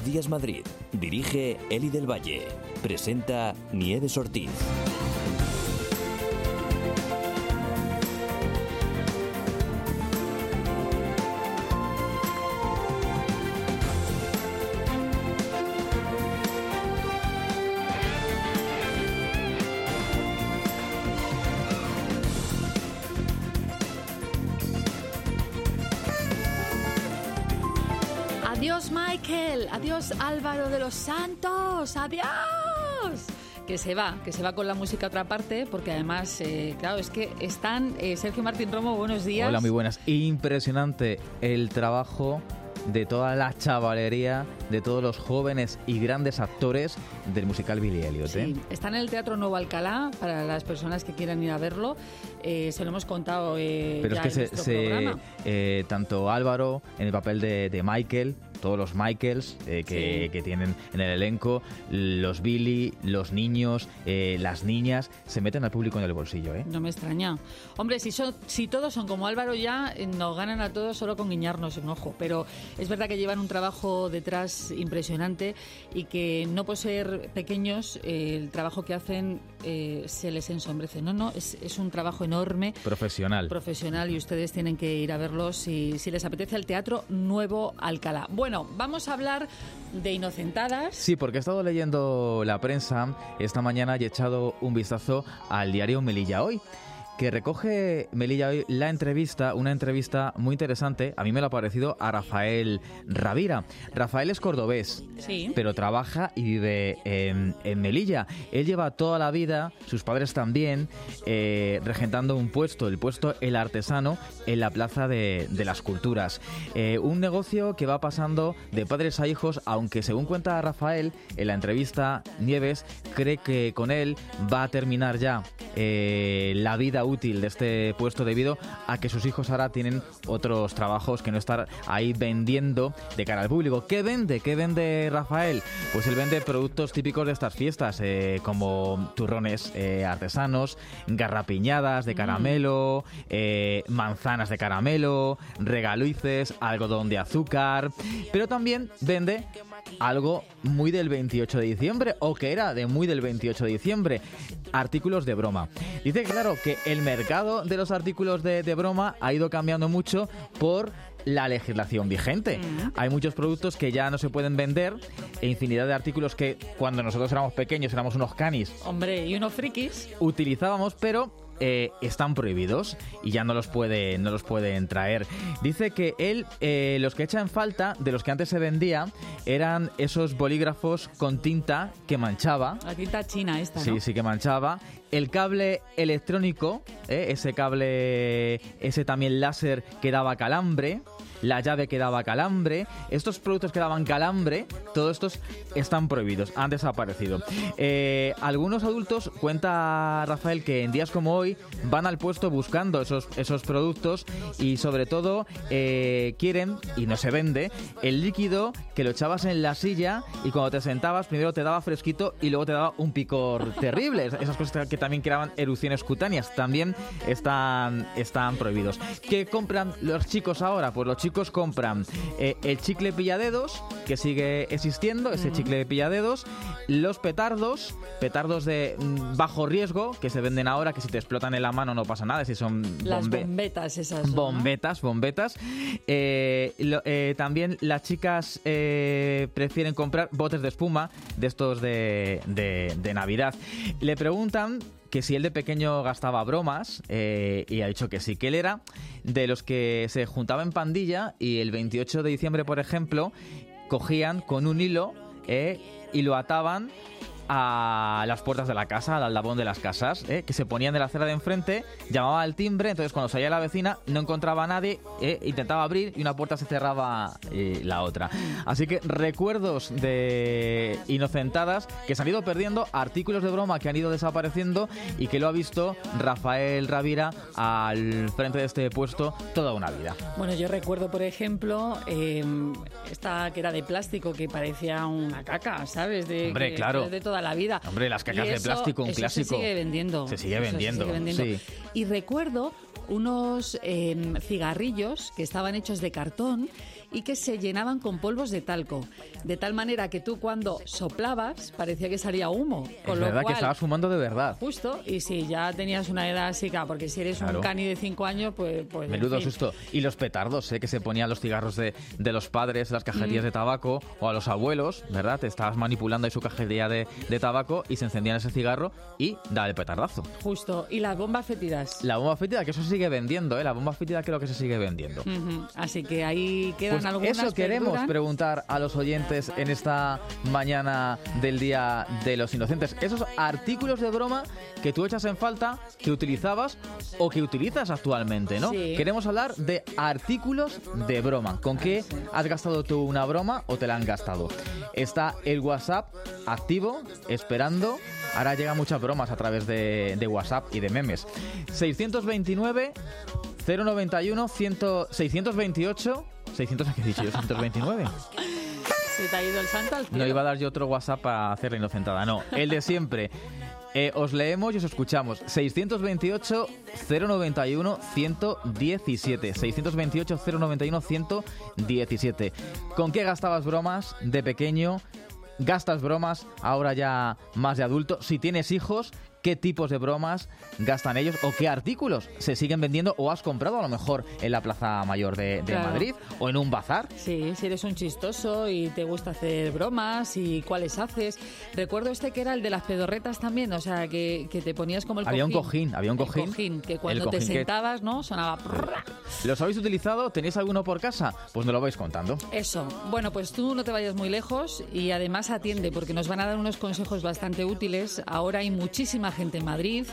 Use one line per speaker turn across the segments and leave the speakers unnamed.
Buenos Días Madrid. Dirige Eli del Valle. Presenta Nieves Ortiz.
Adiós Michael, adiós Álvaro de los Santos, adiós. Que se va con la música a otra parte, porque además, claro, es que están... Sergio Martín Romo, buenos días.
Hola, muy buenas. Impresionante el trabajo de toda la chavalería, de todos los jóvenes y grandes actores del musical Billy Elliot.
Sí, está en el Teatro Nuevo Alcalá, para las personas que quieran ir a verlo. Se lo hemos contado
Pero
ya
es que
en nuestro programa.
Tanto Álvaro, en el papel de Michael, todos los Michaels que tienen en el elenco, los Billy, los niños, las niñas, se meten al público en el bolsillo.
No me extraña. Hombre, si todos son como Álvaro ya, nos ganan a todos solo con guiñarnos un ojo. Pero es verdad que llevan un trabajo detrás impresionante y que no por ser pequeños, el trabajo que hacen se les ensombrece. No, es un trabajo enorme.
Profesional, y
ustedes tienen que ir a verlos si les apetece, al Teatro Nuevo Alcalá. Bueno, vamos a hablar de Inocentadas.
Sí, porque he estado leyendo la prensa esta mañana y he echado un vistazo al diario Melilla Hoy, que recoge Melilla Hoy una entrevista muy interesante, a mí me lo ha parecido, a Rafael Ravira. Rafael es cordobés,
sí,
pero trabaja y vive en Melilla. Él lleva toda la vida, sus padres también, regentando un puesto, el puesto El Artesano, en la Plaza de las Culturas. Un negocio que va pasando de padres a hijos, aunque según cuenta Rafael en la entrevista, Nieves cree que con él va a terminar ya la vida útil de este puesto, debido a que sus hijos ahora tienen otros trabajos que no estar ahí vendiendo de cara al público. ¿Qué vende Rafael? Pues él vende productos típicos de estas fiestas, como turrones artesanos, garrapiñadas de caramelo, manzanas de caramelo, regaluices, algodón de azúcar, pero también vende algo muy del 28 de diciembre, o que era de muy del 28 de diciembre, artículos de broma. Dice, claro, que el mercado de los artículos de broma ha ido cambiando mucho por la legislación vigente. Hay muchos productos que ya no se pueden vender, e infinidad de artículos que cuando nosotros éramos pequeños, éramos unos canis,
hombre, y unos frikis,
utilizábamos, pero están prohibidos y ya no los pueden traer. Dice que él, los que echa en falta de los que antes se vendía, eran esos bolígrafos con tinta que manchaba.
La tinta china esta, ¿no?
Sí, que manchaba. El cable electrónico, ese cable, ese también láser, que daba calambre. La llave que daba calambre. Estos productos que daban calambre, todos estos están prohibidos, han desaparecido. Algunos adultos, cuenta Rafael, que en días como hoy van al puesto buscando esos productos, y sobre todo quieren, y no se vende, el líquido que lo echabas en la silla y cuando te sentabas primero te daba fresquito y luego te daba un picor terrible. Esas cosas que también creaban erupciones cutáneas también están prohibidos. ¿Qué compran los chicos ahora? Pues los chicos compran el chicle pilladedos, que sigue existiendo, ese chicle de pilladedos, los petardos de bajo riesgo, que se venden ahora, que si te explotan en la mano no pasa nada, si son
las bombetas esas, ¿no?
Bombetas. También las chicas prefieren comprar botes de espuma de estos de Navidad. Le preguntan que si él de pequeño gastaba bromas, y ha dicho que sí, que él era de los que se juntaba en pandilla y el 28 de diciembre, por ejemplo, cogían con un hilo y lo ataban a las puertas de la casa, al aldabón de las casas, que se ponían de la acera de enfrente, llamaba al timbre, entonces cuando salía la vecina no encontraba a nadie, intentaba abrir y una puerta se cerraba la otra. Así que recuerdos de Inocentadas que se han ido perdiendo, artículos de broma que han ido desapareciendo, y que lo ha visto Rafael Ravira al frente de este puesto toda una vida.
Bueno, yo recuerdo, por ejemplo, esta que era de plástico, que parecía una caca, ¿sabes?
Hombre, claro.
De toda la vida.
Hombre, las cacas de plástico, un clásico.
Se sigue vendiendo.
Se sigue vendiendo. Sí.
Y recuerdo unos cigarrillos que estaban hechos de cartón y que se llenaban con polvos de talco, de tal manera que tú cuando soplabas parecía que salía humo.
Es verdad que estabas fumando de verdad.
Justo, y si ya tenías una edad así, porque si eres un cani de 5 años, pues
menudo susto. Y los petardos, que se ponían los cigarros de los padres, las cajetillas de tabaco, o a los abuelos, ¿verdad? Te estabas manipulando ahí su cajetilla de tabaco y se encendían ese cigarro y daba el petardazo.
Justo. ¿Y las bombas fétidas?
La bomba fétida, que eso se sigue vendiendo, La bomba fétida creo que se sigue vendiendo.
Así que ahí quedan
pues
algunas
eso queremos
verduras.
Preguntar a los oyentes en esta mañana del Día de los Inocentes. Esos artículos de broma que tú echas en falta, que utilizabas o que utilizas actualmente, ¿no?
Sí.
Queremos hablar de artículos de broma. ¿Con qué has gastado tú una broma o te la han gastado? Está el WhatsApp activo, esperando. Ahora llegan muchas bromas a través de WhatsApp y de memes. 629 091 100, 628 600, ¿qué he dicho yo? 629.
¿Se te ha ido el santo al cielo?
No iba a dar yo otro WhatsApp para hacer la inocentada, no, el de siempre. Os leemos y os escuchamos. 628 091 117. 628 091 117. ¿Con qué gastabas bromas de pequeño? ¿Gastas bromas ahora ya más de adulto? Si tienes hijos, ¿qué tipos de bromas gastan ellos? ¿O qué artículos se siguen vendiendo o has comprado a lo mejor en la Plaza Mayor de Madrid o en un bazar?
Sí, si eres un chistoso y te gusta hacer bromas y cuáles haces. Recuerdo que era el de las pedorretas también, o sea, que te ponías como el cojín.
Había un cojín.
El cojín, que cuando te sentabas, ¿no? Sonaba...
¿Los habéis utilizado? ¿Tenéis alguno por casa? Pues me lo vais contando.
Eso. Bueno, pues tú no te vayas muy lejos y además atiende, porque nos van a dar unos consejos bastante útiles. Ahora hay muchísima gente en Madrid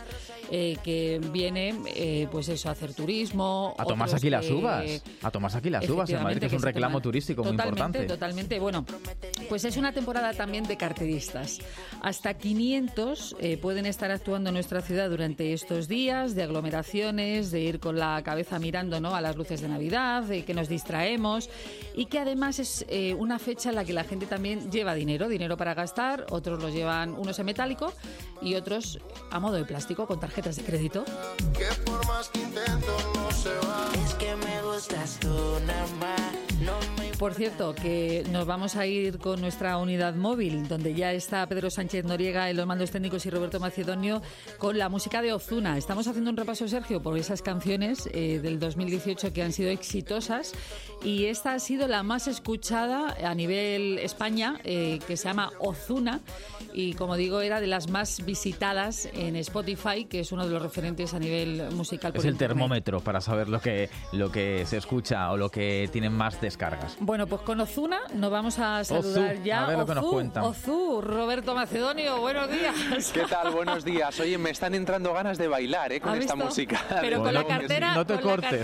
que viene, pues eso, a hacer turismo.
A tomarse aquí las uvas. A tomarse aquí las uvas en Madrid, que es un reclamo turístico muy importante.
Totalmente. Bueno, pues es una temporada también de carteristas. Hasta 500 pueden estar actuando en nuestra ciudad durante estos días de aglomeraciones, de ir con la cabeza mirando, ¿no?, a las luces de Navidad, de que nos distraemos y que además es una fecha en la que la gente también lleva dinero para gastar. Otros los llevan unos en metálico y otros a modo de plástico con tarjetas de crédito.
Que por más que intento no se va. Es que me gustas tú nada más. No me...
Por cierto, que nos vamos a ir con nuestra unidad móvil, donde ya está Pedro Sánchez Noriega en los mandos técnicos y Roberto Macedonio con la música de Ozuna. Estamos haciendo un repaso, Sergio, por esas canciones del 2018 que han sido exitosas y esta ha sido la más escuchada a nivel España, que se llama Ozuna y, como digo, era de las más visitadas en Spotify, que es uno de los referentes a nivel musical.
Es el termómetro para saber lo que se escucha o lo que tienen más descargas.
Bueno, pues con Ozuna nos vamos a saludar ya.
A ver lo que nos cuentan.
Roberto Macedonio, buenos días.
¿Qué tal? Buenos días. Oye, me están entrando ganas de bailar con esta música.
Pero con la cartera,
no te cortes.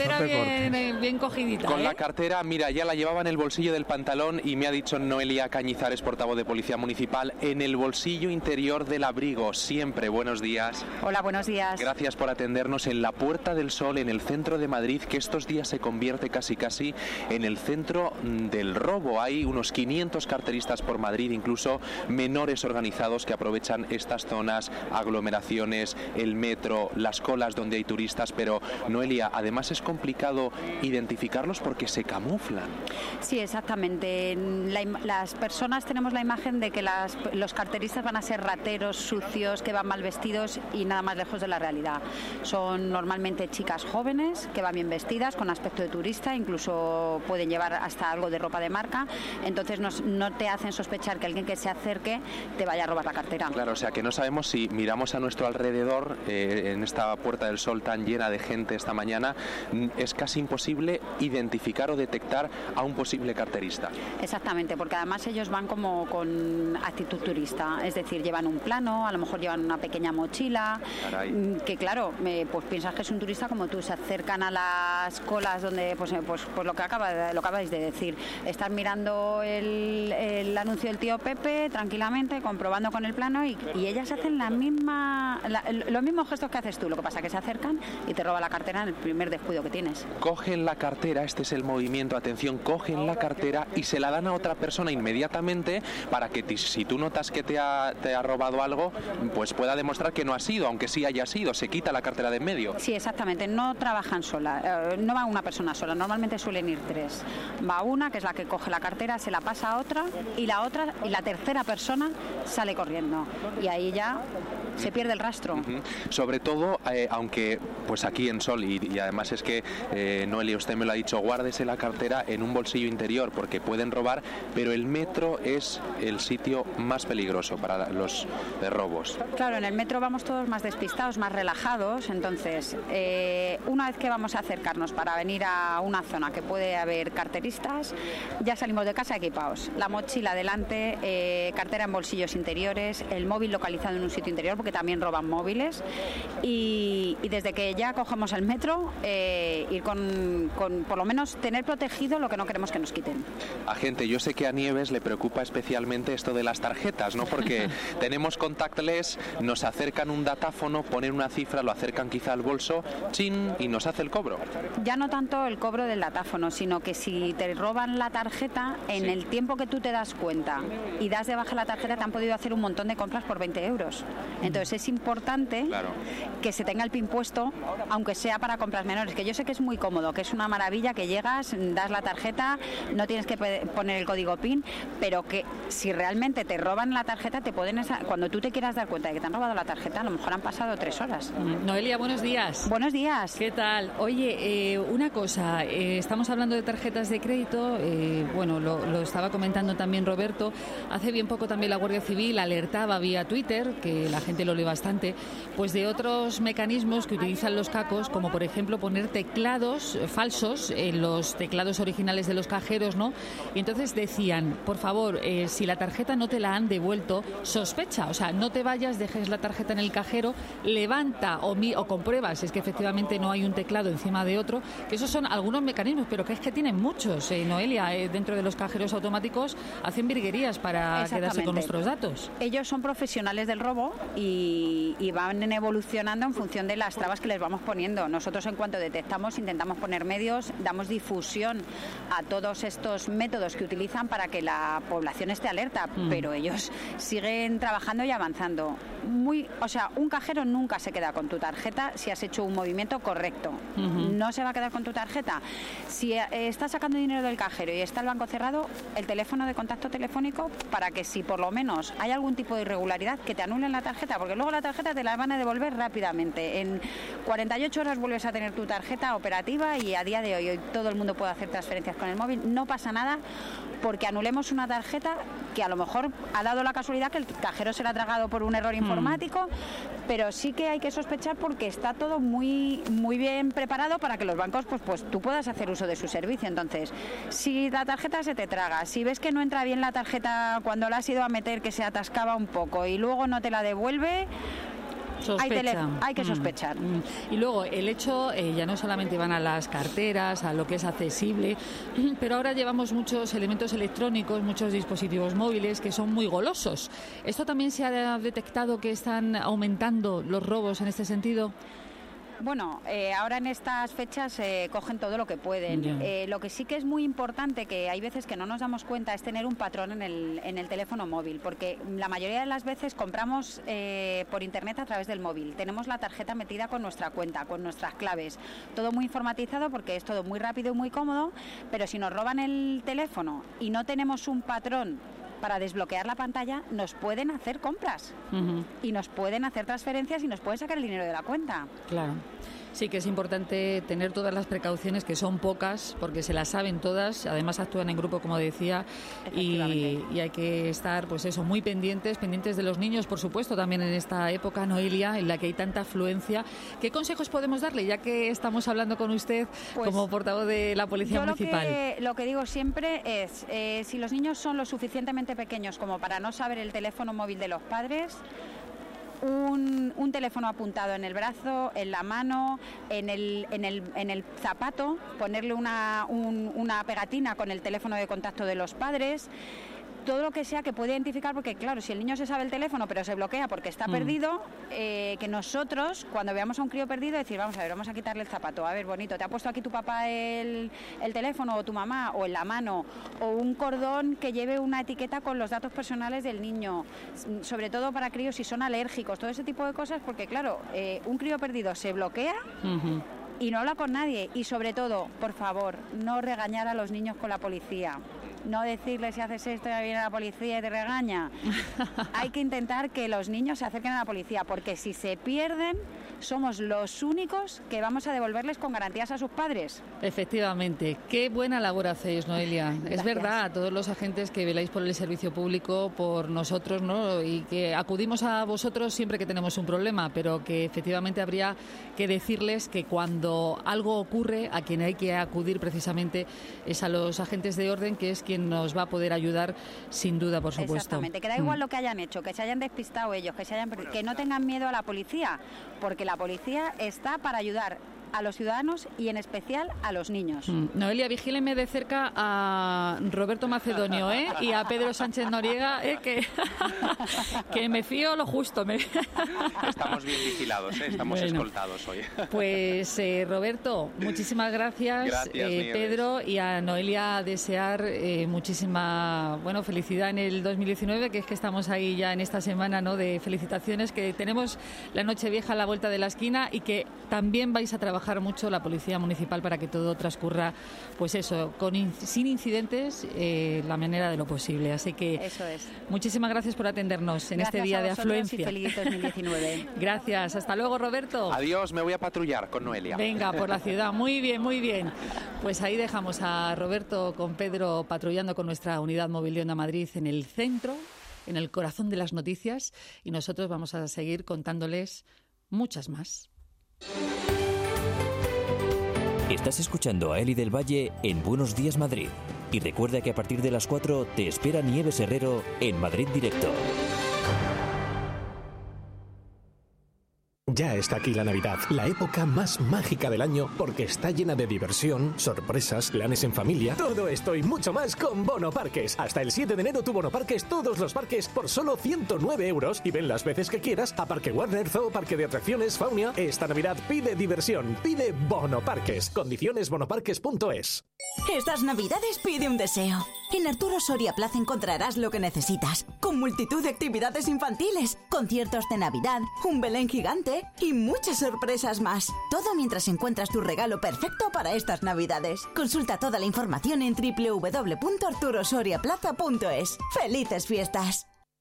Bien cogidita.
Con la cartera, mira, ya la llevaba en el bolsillo del pantalón y me ha dicho Noelia Cañizares, portavoz de Policía Municipal, en el bolsillo interior del abrigo. Siempre, buenos días.
Hola, buenos días.
Gracias por atendernos en la Puerta del Sol, en el centro de Madrid, que estos días se convierte casi en el centro del robo. Hay unos 500 carteristas por Madrid, incluso menores organizados que aprovechan estas zonas, aglomeraciones, el metro, las colas donde hay turistas, pero Noelia, además es complicado identificarlos porque se camuflan.
Sí, exactamente. Las personas tenemos la imagen de que los carteristas van a ser rateros, sucios, que van mal vestidos y nada más lejos de la realidad. Son normalmente chicas jóvenes que van bien vestidas, con aspecto de turista, incluso pueden llevar hasta algo de ropa de marca, entonces no te hacen sospechar que alguien que se acerque te vaya a robar la cartera.
Claro, o sea que no sabemos si miramos a nuestro alrededor, en esta Puerta del Sol tan llena de gente esta mañana, es casi imposible identificar o detectar a un posible carterista.
Exactamente, porque además ellos van como con actitud turista, es decir, llevan un plano, a lo mejor llevan una pequeña mochila. Caray. Que claro, pues piensas que es un turista como tú, se acercan a las colas donde pues lo que acabáis de decir, están mirando el anuncio del tío Pepe tranquilamente, comprobando con el plano y ellas hacen los mismos gestos que haces tú, lo que pasa que se acercan y te roban la cartera en el primer descuido que tienes.
Cogen la cartera, este es el movimiento, atención, cogen la cartera y se la dan a otra persona inmediatamente para que si tú notas que te ha robado algo, pues pueda demostrar que no ha sido, aunque sí haya sido, se quita la cartera de en medio.
Sí, exactamente, no trabajan sola, no va una persona sola, normalmente suelen ir tres. Va uno una, que es la que coge la cartera, se la pasa a otra y la tercera persona sale corriendo. Y ahí ya se pierde el rastro.
Sobre todo, aunque pues aquí en Sol, y además es que Noelia, usted me lo ha dicho, guárdese la cartera en un bolsillo interior porque pueden robar, pero el metro es el sitio más peligroso para los robos.
Claro, en el metro vamos todos más despistados, más relajados, entonces una vez que vamos a acercarnos para venir a una zona que puede haber carteristas, ya salimos de casa equipados. La mochila delante, cartera en bolsillos interiores, el móvil localizado en un sitio interior, porque también roban móviles, y desde que ya cogemos el metro, ir con por lo menos tener protegido lo que no queremos que nos quiten.
Agente, yo sé que a Nieves le preocupa especialmente esto de las tarjetas, ¿no? Porque tenemos contactless, nos acercan un datáfono, ponen una cifra, lo acercan quizá al bolso, chin, y nos hace el cobro.
Ya no tanto el cobro del datáfono, sino que si te roban la tarjeta, en el tiempo que tú te das cuenta y das de baja la tarjeta, te han podido hacer un montón de compras por 20 euros. Entonces es importante que se tenga el PIN puesto, aunque sea para compras menores, que yo sé que es muy cómodo, que es una maravilla que llegas, das la tarjeta, no tienes que poner el código PIN, pero que si realmente te roban la tarjeta, te pueden cuando tú te quieras dar cuenta de que te han robado la tarjeta, a lo mejor han pasado 3 horas.
Noelia, buenos días.
Buenos días.
¿Qué tal? Oye, una cosa, estamos hablando de tarjetas de crédito, bueno, lo estaba comentando también Roberto, hace bien poco también la Guardia Civil alertaba vía Twitter, que la gente lo lee bastante, pues de otros mecanismos que utilizan los cacos, como por ejemplo poner teclados falsos en los teclados originales de los cajeros, ¿no? Y entonces decían, por favor, si la tarjeta no te la han devuelto, sospecha, o sea, no te vayas, dejes la tarjeta en el cajero, levanta o comprueba si es que efectivamente no hay un teclado encima de otro, que esos son algunos mecanismos, pero que es que tienen muchos, Noelia, dentro de los cajeros automáticos hacen virguerías para quedarse con nuestros datos.
Ellos son profesionales del robo y van evolucionando en función de las trabas que les vamos poniendo. Nosotros, en cuanto detectamos, intentamos poner medios, damos difusión a todos estos métodos que utilizan para que la población esté alerta, pero ellos siguen trabajando y avanzando. O sea, un cajero nunca se queda con tu tarjeta si has hecho un movimiento correcto. No se va a quedar con tu tarjeta. Si estás sacando dinero del cajero y está el banco cerrado, el teléfono de contacto telefónico, para que si por lo menos hay algún tipo de irregularidad, que te anulen la tarjeta, porque luego la tarjeta te la van a devolver rápidamente. En 48 horas vuelves a tener tu tarjeta operativa y a día de hoy todo el mundo puede hacer transferencias con el móvil. No pasa nada porque anulemos una tarjeta que a lo mejor ha dado la casualidad que el cajero se la ha tragado por un error informático, pero sí que hay que sospechar porque está todo muy, muy bien preparado para que los bancos pues tú puedas hacer uso de su servicio. Entonces, si la tarjeta se te traga, si ves que no entra bien la tarjeta cuando la has ido a meter, que se atascaba un poco y luego no te la devuelve, hay que sospechar.
Y luego el hecho, ya no solamente van a las carteras, a lo que es accesible, pero ahora llevamos muchos elementos electrónicos, muchos dispositivos móviles que son muy golosos. ¿Esto también se ha detectado que están aumentando los robos en este sentido?
Bueno, ahora en estas fechas cogen todo lo que pueden. Lo que sí que es muy importante, que hay veces que no nos damos cuenta, es tener un patrón en el teléfono móvil, porque la mayoría de las veces compramos por internet a través del móvil. Tenemos la tarjeta metida con nuestra cuenta, con nuestras claves. Todo muy informatizado porque es todo muy rápido y muy cómodo, pero si nos roban el teléfono y no tenemos un patrón para desbloquear la pantalla, nos pueden hacer compras y nos pueden hacer transferencias y nos pueden sacar el dinero de la cuenta.
Claro. Sí que es importante tener todas las precauciones, que son pocas, porque se las saben todas, además actúan en grupo, como decía, y hay que estar, pues eso, muy pendientes de los niños, por supuesto, también en esta época, Noelia, en la que hay tanta afluencia. ¿Qué consejos podemos darle, ya que estamos hablando con usted como portavoz de la Policía Municipal?
Lo que digo siempre es, si los niños son lo suficientemente pequeños como para no saber el teléfono móvil de los padres, un teléfono apuntado en el brazo, en la mano, en el zapato, ponerle una pegatina con el teléfono de contacto de los padres. Todo lo que sea que pueda identificar, porque claro, si el niño se sabe el teléfono pero se bloquea porque está perdido, que nosotros, cuando veamos a un crío perdido, decir, vamos a ver, vamos a quitarle el zapato, a ver, bonito, ¿te ha puesto aquí tu papá el teléfono, o tu mamá, o en la mano, o un cordón que lleve una etiqueta con los datos personales del niño, sobre todo para críos si son alérgicos, todo ese tipo de cosas, porque claro, un crío perdido se bloquea y no habla con nadie. Y sobre todo, por favor, no regañar a los niños con la policía. No decirles si haces esto ya viene la policía y te regaña. Hay que intentar que los niños se acerquen a la policía, porque si se pierden, somos los únicos que vamos a devolverles con garantías a sus padres.
Efectivamente, qué buena labor hacéis, Noelia.
Gracias.
Es verdad, a todos los agentes que veláis por el servicio público, por nosotros, ¿no? Y que acudimos a vosotros siempre que tenemos un problema, pero que efectivamente habría que decirles que cuando algo ocurre, a quien hay que acudir precisamente es a los agentes de orden, que es quien nos va a poder ayudar, sin duda, por supuesto.
Exactamente, que da igual lo que hayan hecho, que se hayan despistado ellos, que no tengan miedo a la policía, porque la policía está para ayudar a los ciudadanos y en especial a los niños.
Noelia, vigílenme de cerca a Roberto Macedonio, y a Pedro Sánchez Noriega, que me fío lo justo.
Estamos bien vigilados, estamos escoltados hoy.
Pues Roberto, muchísimas gracias, Pedro, y a Noelia desear muchísima felicidad en el 2019, que es que estamos ahí ya en esta semana, ¿no?, de felicitaciones, que tenemos la Nochevieja a la vuelta de la esquina y que también vais a trabajar mucho la Policía Municipal para que todo transcurra, pues eso, sin incidentes, la manera de lo posible. Así que
eso es.
Muchísimas gracias por atendernos en este día de afluencia.
Y feliz 2019.
Gracias. Hasta luego, Roberto.
Adiós, me voy a patrullar con Noelia.
Venga, por la ciudad. Muy bien, muy bien. Pues ahí dejamos a Roberto con Pedro patrullando con nuestra unidad móvil de Onda Madrid en el centro, en el corazón de las noticias, y nosotros vamos a seguir contándoles muchas más.
Estás escuchando a Eli del Valle en Buenos Días Madrid. Y recuerda que a partir de las 4 te espera Nieves Herrero en Madrid Directo.
Ya está aquí la Navidad, la época más mágica del año, porque está llena de diversión, sorpresas, planes en familia. Todo esto y mucho más con Bono Parques. Hasta el 7 de enero tu Bono Parques, todos los parques por solo 109 euros. Y ven las veces que quieras a Parque Warner, Zoo, Parque de Atracciones, Faunia. Esta Navidad pide diversión, pide Bono Parques. Condiciones bonoparques.es.
Estas Navidades pide un deseo. En Arturo Soria Plaza encontrarás lo que necesitas, con multitud de actividades infantiles, conciertos de Navidad, un Belén gigante y muchas sorpresas más. Todo mientras encuentras tu regalo perfecto para estas Navidades. Consulta toda la información en www.arturosoriaplaza.es. ¡Felices fiestas!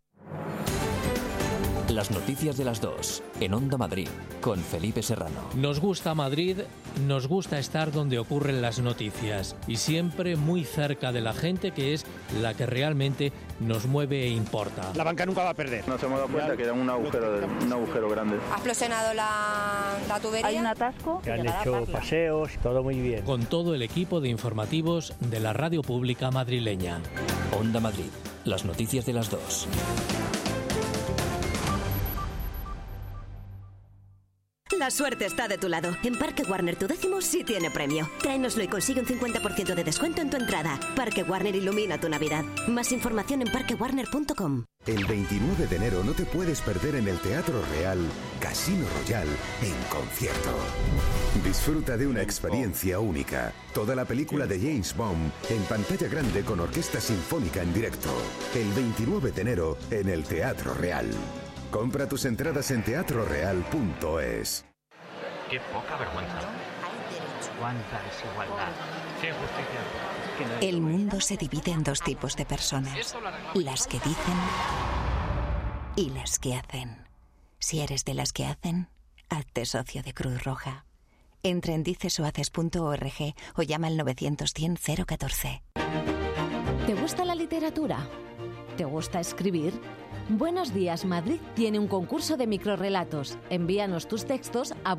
Las noticias de las 2 en Onda Madrid con Felipe Serrano.
Nos gusta Madrid, nos gusta estar donde ocurren las noticias y siempre muy cerca de la gente, que es la que realmente nos mueve e importa.
La banca nunca va a perder.
Nos hemos dado cuenta que era un agujero grande.
Ha explosionado la tubería.
Hay un atasco.
Se han hecho paseos, todo muy bien.
Con todo el equipo de informativos de la radio pública madrileña.
Onda Madrid, las noticias de las 2.
La suerte está de tu lado. En Parque Warner tu 10º sí tiene premio. Tráenoslo y consigue un 50% de descuento en tu entrada. Parque Warner ilumina tu Navidad. Más información en parquewarner.com.
El 29 de enero no te puedes perder en el Teatro Real Casino Royal en concierto. Disfruta de una experiencia única. Toda la película de James Bond en pantalla grande con orquesta sinfónica en directo. El 29 de enero en el Teatro Real. Compra tus entradas en teatroreal.es.
Qué poca vergüenza. Cuánta desigualdad. Qué injusticia.
El mundo se divide en dos tipos de personas: las que dicen y las que hacen. Si eres de las que hacen, hazte socio de Cruz Roja. Entra en dicesohaces.org o llama al 900-100-014.
¿Te gusta la literatura? ¿Te gusta escribir? Buenos Días Madrid tiene un concurso de microrrelatos. Envíanos tus textos a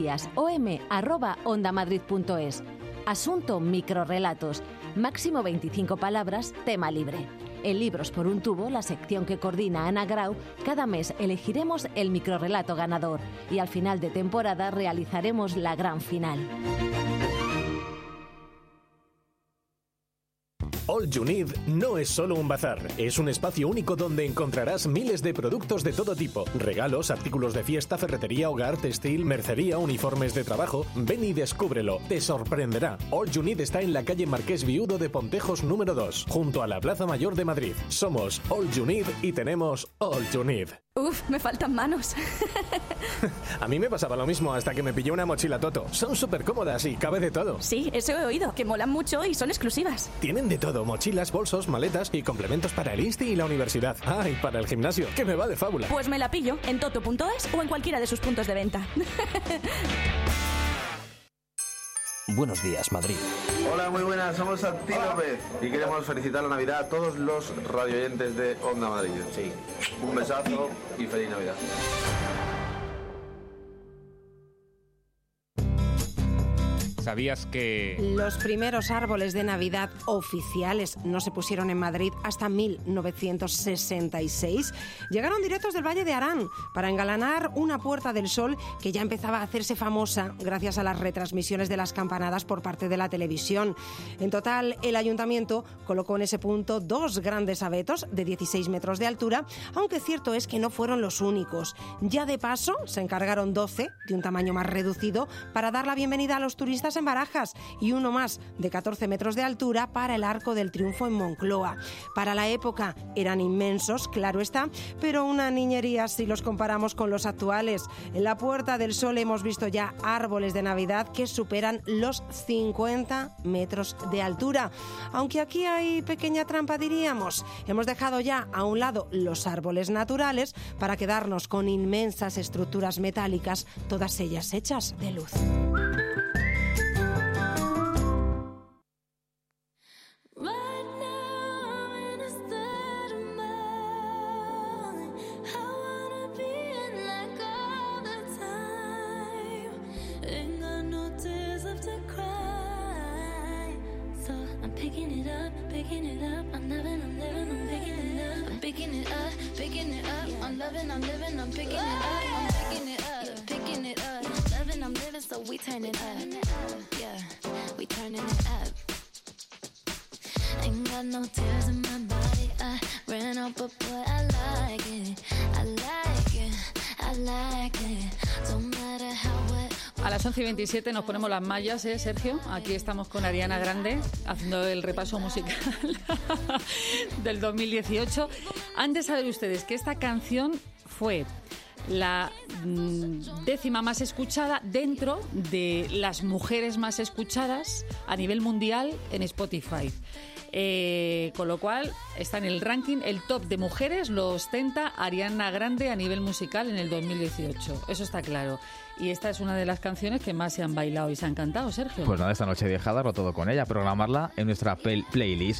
buenosdias.om@ondamadrid.es. Asunto: microrrelatos. Máximo 25 palabras, tema libre. En Libros por un tubo, la sección que coordina Ana Grau, cada mes elegiremos el microrrelato ganador y al final de temporada realizaremos la gran final.
All You Need no es solo un bazar, es un espacio único donde encontrarás miles de productos de todo tipo: regalos, artículos de fiesta, ferretería, hogar, textil, mercería, uniformes de trabajo. Ven y descúbrelo, te sorprenderá. All You Need está en la calle Marqués Viudo de Pontejos número 2, junto a la Plaza Mayor de Madrid. Somos All You Need y tenemos All You Need.
Uf, me faltan manos.
A mí me pasaba lo mismo hasta que me pillé una mochila Toto. Son súper cómodas y cabe de todo.
Sí, eso he oído, que molan mucho y son exclusivas.
Tienen de todo, mochilas, bolsos, maletas y complementos para el Insti y la universidad. Ah, y para el gimnasio, que me va de fábula.
Pues me la pillo en toto.es o en cualquiera de sus puntos de venta.
Buenos días, Madrid.
Hola, muy buenas, somos Santi López y queremos felicitar la Navidad a todos los radioyentes de Onda Madrid. Sí. Un besazo y feliz Navidad.
¿Sabías que
los primeros árboles de Navidad oficiales no se pusieron en Madrid hasta 1966? Llegaron directos del Valle de Arán para engalanar una Puerta del Sol que ya empezaba a hacerse famosa gracias a las retransmisiones de las campanadas por parte de la televisión. En total, el ayuntamiento colocó en ese punto 2 grandes abetos de 16 metros de altura, aunque cierto es que no fueron los únicos. Ya de paso, se encargaron 12 de un tamaño más reducido para dar la bienvenida a los turistas en Barajas y uno más de 14 metros de altura para el Arco del Triunfo en Moncloa. Para la época eran inmensos, claro está, pero una niñería si los comparamos con los actuales. En la Puerta del Sol hemos visto ya árboles de Navidad que superan los 50 metros de altura. Aunque aquí hay pequeña trampa, diríamos. Hemos dejado ya a un lado los árboles naturales para quedarnos con inmensas estructuras metálicas, todas ellas hechas de luz.
So we turn it up, yeah, we turning it up. Ain't got no tears in my body, I ran out, but boy, I like it, I like it, I like it, don't matter how wet.
A las 11:27 nos ponemos las mallas, Sergio? Aquí estamos con Ariana Grande haciendo el repaso musical del 2018. Han de saber ustedes que esta canción fue la 10ª más escuchada dentro de las mujeres más escuchadas a nivel mundial en Spotify. Con lo cual está en el ranking, el top de mujeres lo ostenta Ariana Grande a nivel musical en el 2018. Eso está claro. Y esta es una de las canciones que más se han bailado y se han cantado, Sergio.
Pues nada, esta noche viajada, darlo todo con ella, programarla en nuestra playlist.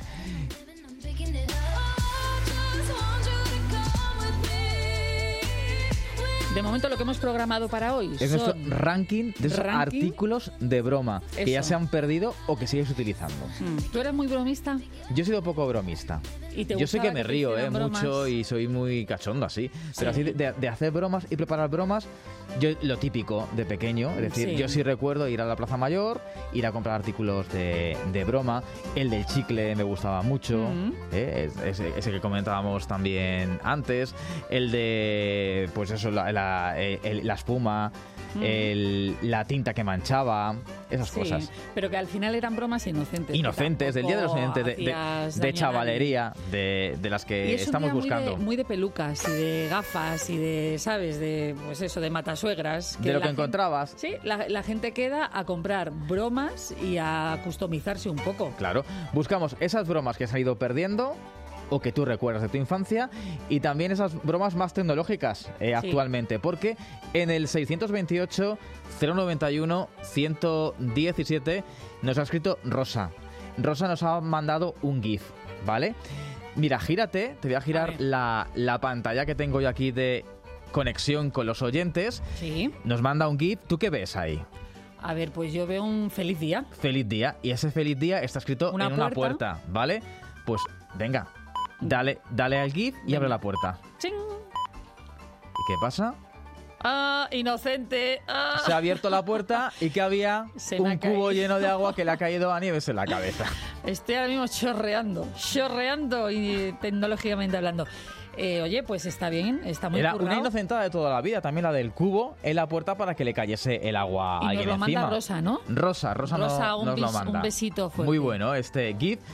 De momento lo que hemos programado para hoy
es nuestro ranking de esos artículos de broma que ya se han perdido o que sigues utilizando.
¿Tú eres muy bromista?
Yo he sido poco bromista. Yo sé que me río mucho y soy muy cachondo así, pero así de hacer bromas y preparar bromas, yo lo típico de pequeño, es decir, yo sí recuerdo ir a la Plaza Mayor, ir a comprar artículos de broma, el del chicle me gustaba mucho, ese que comentábamos también antes, el de, pues eso, la espuma, la tinta que manchaba, esas cosas.
Pero que al final eran bromas inocentes.
Inocentes, del Día de los Inocentes, de chavalería, de las que estamos buscando.
Muy de pelucas y de gafas y de, ¿sabes? De, pues eso, de matasuegras.
De lo que encontrabas.
Sí, la gente queda a comprar bromas y a customizarse un poco.
Claro, buscamos esas bromas que se han ido perdiendo o que tú recuerdas de tu infancia, y también esas bromas más tecnológicas actualmente, porque en el 628 091 117 nos ha escrito Rosa. Rosa nos ha mandado un GIF, ¿vale? Mira, gírate, te voy a girar la pantalla que tengo yo aquí de conexión con los oyentes.
Sí.
Nos manda un GIF. ¿Tú qué ves ahí?
A ver, pues yo veo un feliz día.
Feliz día, y ese feliz día está escrito en una puerta, ¿vale? Pues venga, dale al GIF y abre la puerta.
¡Ching!
¿Y qué pasa?
¡Ah, inocente! ¡Ah!
Se ha abierto la puerta y que había un cubo lleno de agua que le ha caído a Nieves en la cabeza.
Estoy ahora mismo chorreando y tecnológicamente hablando. Oye, pues está bien, está muy currado.
Era una inocentada de toda la vida, también la del cubo en la puerta para que le cayese el agua ahí encima.
Y nos lo manda Rosa, ¿no?
Rosa nos lo manda.
Un besito fuerte.
Muy bueno este GIF.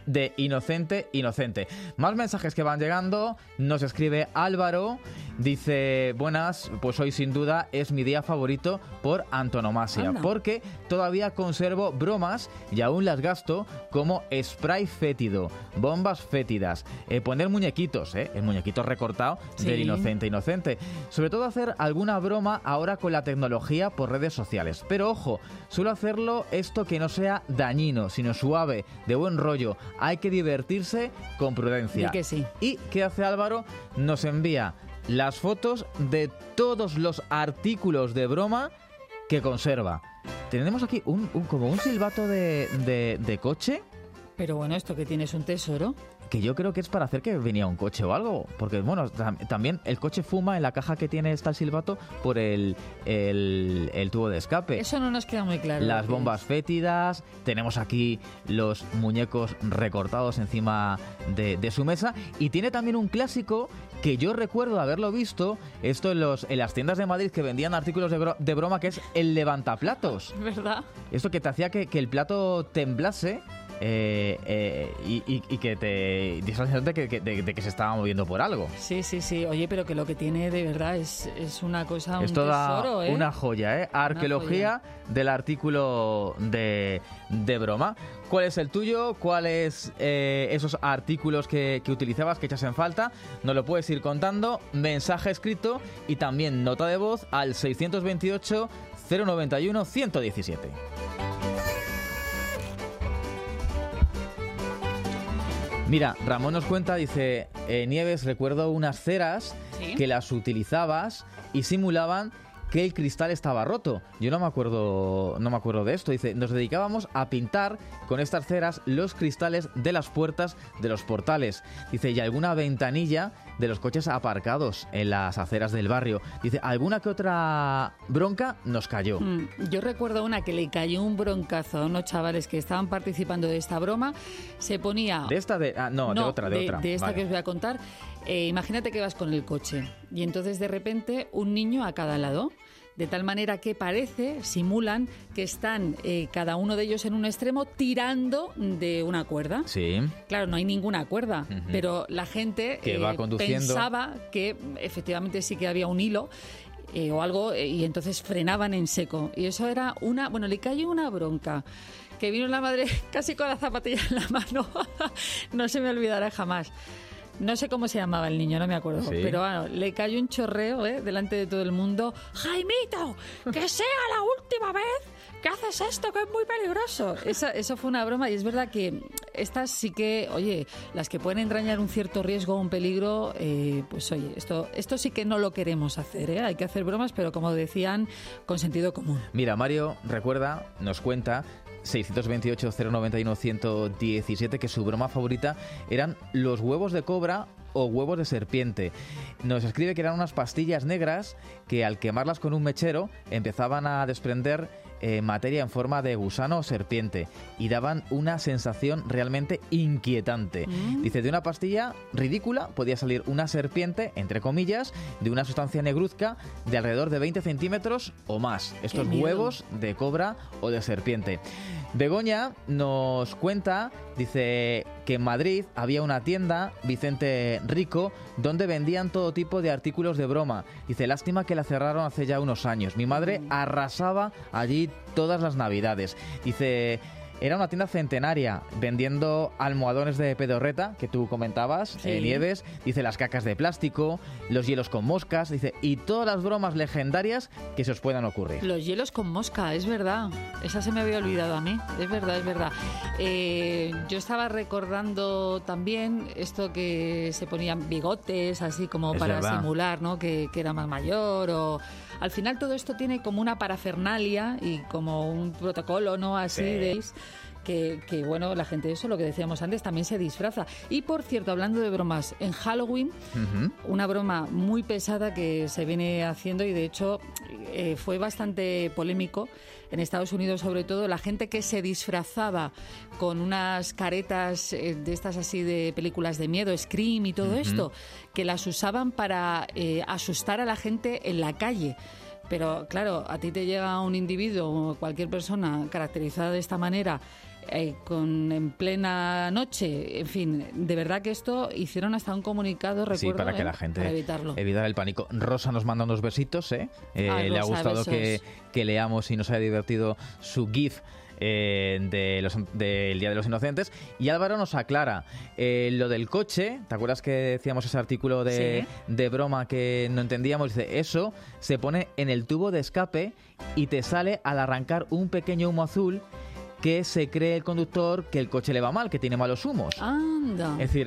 de inocente. Más mensajes que van llegando. Nos escribe Álvaro. Dice, buenas, pues hoy sin duda es mi día favorito por antonomasia.
Anda.
Porque todavía conservo bromas y aún las gasto, como spray fétido, bombas fétidas, poner muñequitos, el muñequito recortado del inocente. Sobre todo hacer alguna broma ahora con la tecnología por redes sociales. Pero ojo, suelo hacerlo esto que no sea dañino, sino suave, de buen rollo. Hay que divertirse con prudencia.
Y que sí.
¿Y qué hace Álvaro? Nos envía las fotos de todos los artículos de broma que conserva. Tenemos aquí como un silbato de coche.
Pero bueno, esto que tienes un tesoro.
Que yo creo que es para hacer que venía un coche o algo. Porque, bueno, también el coche fuma en la caja que tiene está el silbato por el tubo de escape.
Eso no nos queda muy claro.
Las bombas fétidas. Tenemos aquí los muñecos recortados encima de su mesa. Y tiene también un clásico que yo recuerdo haberlo visto, esto en las tiendas de Madrid que vendían artículos de broma, que es el levantaplatos.
¿Verdad?
Esto que te hacía que el plato temblase. Y que te diese la sensación de que se estaba moviendo por algo.
Sí. Oye, pero que lo que tiene de verdad es una cosa,
es
un
toda
tesoro, ¿eh?
Una joya, Arqueología del artículo de broma. ¿Cuál es el tuyo? ¿Cuáles esos artículos que utilizabas, que echas en falta? Nos lo puedes ir contando. Mensaje escrito y también nota de voz al 628 091 117. Mira, Ramón nos cuenta, dice, Nieves, recuerdo unas ceras que las utilizabas y simulaban que el cristal estaba roto. Yo no me acuerdo de esto. Dice, nos dedicábamos a pintar con estas ceras los cristales de las puertas de los portales. Dice, y alguna ventanilla de los coches aparcados en las aceras del barrio. Dice, alguna que otra bronca nos cayó.
Yo recuerdo una que le cayó un broncazo a unos chavales que estaban participando de esta broma. Se ponía...
¿De esta? De otra.
De esta
vale.
que os voy a contar. Imagínate que vas con el coche y entonces de repente un niño a cada lado. De tal manera que simulan que están cada uno de ellos en un extremo tirando de una cuerda.
Sí.
Claro, no hay ninguna cuerda, pero la gente
que va conduciendo
pensaba que efectivamente sí que había un hilo o algo y entonces frenaban en seco. Y eso era le cayó una bronca. Que vino la madre casi con la zapatilla en la mano. No se me olvidará jamás. No sé cómo se llamaba el niño, no me acuerdo. Sí. Pero bueno, le cayó un chorreo delante de todo el mundo. ¡Jaimito! ¡Que sea la última vez que haces esto, que es muy peligroso! Eso fue una broma y es verdad que estas sí que, oye, las que pueden entrañar un cierto riesgo o un peligro, pues oye, esto sí que no lo queremos hacer, Hay que hacer bromas, pero como decían, con sentido común.
Mira, Mario, nos cuenta... 628 091 117 que su broma favorita eran los huevos de cobra o huevos de serpiente. Nos escribe que eran unas pastillas negras que al quemarlas con un mechero empezaban a desprender materia en forma de gusano o serpiente y daban una sensación realmente inquietante. Dice, de una pastilla ridícula podía salir una serpiente, entre comillas, de una sustancia negruzca de alrededor de 20 centímetros o más. Estos huevos de cobra o de serpiente. Begoña nos cuenta, dice que en Madrid había una tienda, Vicente Rico, donde vendían todo tipo de artículos de broma. Dice, lástima que la cerraron hace ya unos años. Mi madre arrasaba allí todas las navidades. Dice, era una tienda centenaria vendiendo almohadones de pedorreta, que tú comentabas, Nieves. Dice, las cacas de plástico, los hielos con moscas, dice, y todas las bromas legendarias que se os puedan ocurrir.
Los hielos con mosca, es verdad. Esa se me había olvidado a mí. Es verdad. Yo estaba recordando también esto que se ponían bigotes, así como para simular, ¿no? Que era más mayor o... Al final todo esto tiene como una parafernalia y como un protocolo, ¿no? Así de... Que bueno, la gente, eso lo que decíamos antes, también se disfraza. Y por cierto, hablando de bromas, en Halloween, una broma muy pesada que se viene haciendo y de hecho fue bastante polémico en Estados Unidos, sobre todo, la gente que se disfrazaba con unas caretas de estas así de películas de miedo, Scream y todo esto, que las usaban para asustar a la gente en la calle. Pero claro, a ti te llega un individuo o cualquier persona caracterizada de esta manera en plena noche. En fin, de verdad que esto hicieron hasta un comunicado, recuerdo,
sí, para que la gente
para evitarlo.
Evitar el pánico. Rosa nos manda unos besitos, le
Rosa,
ha gustado
besos.
que leamos y nos haya divertido su GIF del Día de los Inocentes. Y Álvaro nos aclara lo del coche. ¿Te acuerdas que decíamos ese artículo de broma que no entendíamos? Dice, eso se pone en el tubo de escape y te sale al arrancar un pequeño humo azul que se cree el conductor que el coche le va mal, que tiene malos humos.
Anda.
Es decir,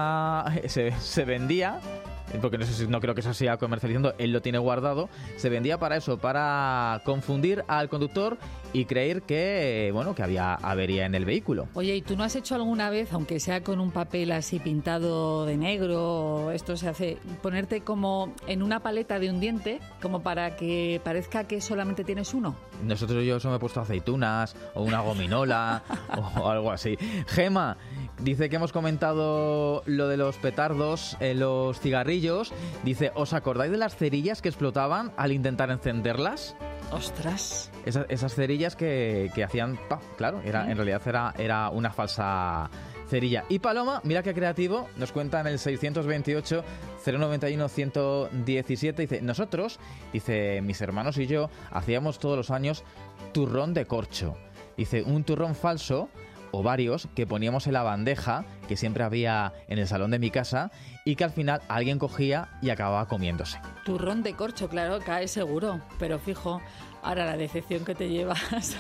se vendía, porque no creo que eso sea comercializando, él lo tiene guardado, se vendía para eso, para confundir al conductor y creer que había avería en el vehículo.
Oye, ¿y tú no has hecho alguna vez, aunque sea con un papel así pintado de negro, esto se hace, ponerte como en una paleta de un diente, como para que parezca que solamente tienes uno?
Yo eso me he puesto aceitunas o una gominola o algo así. Gema dice que hemos comentado lo de los petardos, los cigarrillos. Dice, ¿os acordáis de las cerillas que explotaban al intentar encenderlas?
¡Ostras!
Esas cerillas que hacían... Claro, en realidad era una falsa cerilla. Y Paloma, mira qué creativo, nos cuenta en el 628 091 117, dice, nosotros, dice, mis hermanos y yo, hacíamos todos los años turrón de corcho. Dice, un turrón falso o varios que poníamos en la bandeja que siempre había en el salón de mi casa y que al final alguien cogía y acababa comiéndose.
Turrón de corcho, claro, cae seguro, pero fijo, ahora la decepción que te llevas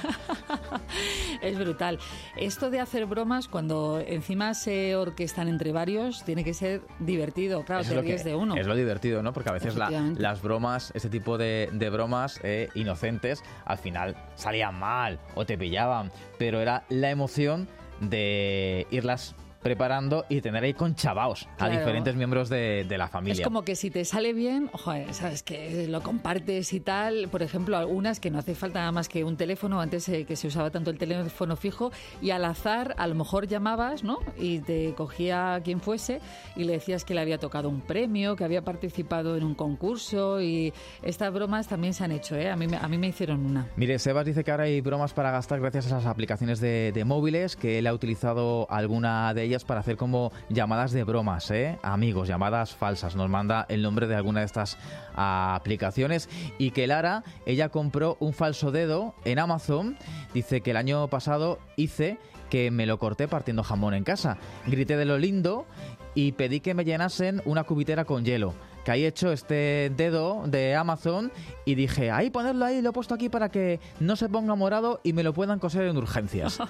es brutal. Esto de hacer bromas cuando encima se orquestan entre varios tiene que ser divertido, claro, te ríes de uno.
Es lo divertido, ¿no? Porque a veces las bromas, este tipo de bromas inocentes, al final salían mal o te pillaban, pero era la emoción de irlas preparando y tener ahí conchavaos a diferentes miembros de la familia.
Es como que si te sale bien, sabes que lo compartes y tal. Por ejemplo, algunas que no hace falta nada más que un teléfono, antes que se usaba tanto el teléfono fijo, y al azar a lo mejor llamabas, ¿no? Y te cogía quien fuese y le decías que le había tocado un premio, que había participado en un concurso, y estas bromas también se han hecho, ¿eh? A mí me hicieron una.
Mire, Sebas dice que ahora hay bromas para gastar gracias a las aplicaciones de móviles, que él ha utilizado alguna de ellas para hacer como llamadas de bromas, amigos, llamadas falsas. Nos manda el nombre de alguna de estas aplicaciones. Y que Lara, ella compró un falso dedo en Amazon. Dice que el año pasado hice que me lo corté partiendo jamón en casa. Grité de lo lindo y pedí que me llenasen una cubitera con hielo. Que ahí he hecho este dedo de Amazon y dije, ponerlo ahí, lo he puesto aquí para que no se ponga morado y me lo puedan coser en urgencias.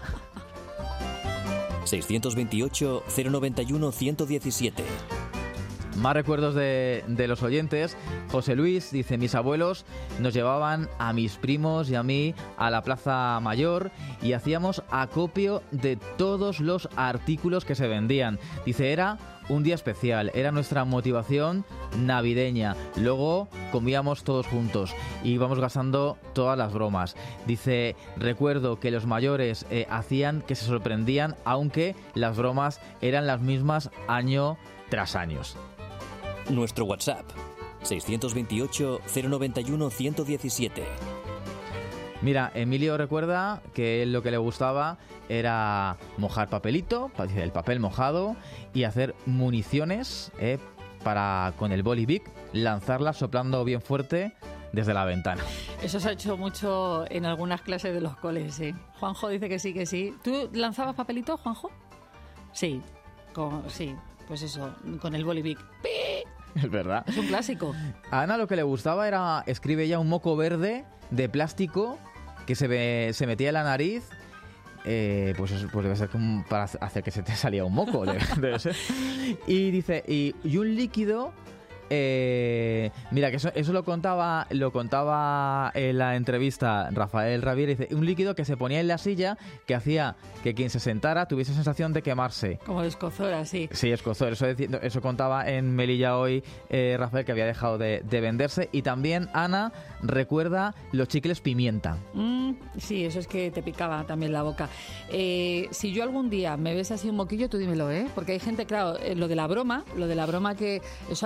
628 091 117.
Más recuerdos de los oyentes. José Luis dice, mis abuelos nos llevaban a mis primos y a mí a la Plaza Mayor y hacíamos acopio de todos los artículos que se vendían. Dice, era un día especial, era nuestra motivación navideña. Luego comíamos todos juntos y íbamos gastando todas las bromas. Dice, recuerdo que los mayores hacían que se sorprendían, aunque las bromas eran las mismas año tras año.
Nuestro WhatsApp, 628 091 117.
Mira, Emilio recuerda que él lo que le gustaba era mojar papelito, el papel mojado, y hacer municiones para, con el boli Bic, lanzarlas soplando bien fuerte desde la ventana.
Eso se ha hecho mucho en algunas clases de los coles, sí. Juanjo dice que sí, que sí. ¿Tú lanzabas papelito, Juanjo? Sí, sí, pues eso, con el boli Bic.
Es verdad.
Es un clásico.
A Ana lo que le gustaba era, escribe ella, un moco verde de plástico que se metía en la nariz. Pues debe ser como para hacer que se te salía un moco, debe ser. Y dice, y un líquido, mira, que eso lo contaba en la entrevista Rafael Ravier. Dice, un líquido que se ponía en la silla que hacía que quien se sentara tuviese sensación de quemarse.
Como de escozor, sí.
Sí, escozor. Eso contaba en Melilla hoy Rafael, que había dejado de venderse. Y también Ana recuerda los chicles pimienta.
Sí, eso es que te picaba también la boca. Si yo algún día me ves así un moquillo, tú dímelo, porque hay gente, claro, lo de la broma que eso al final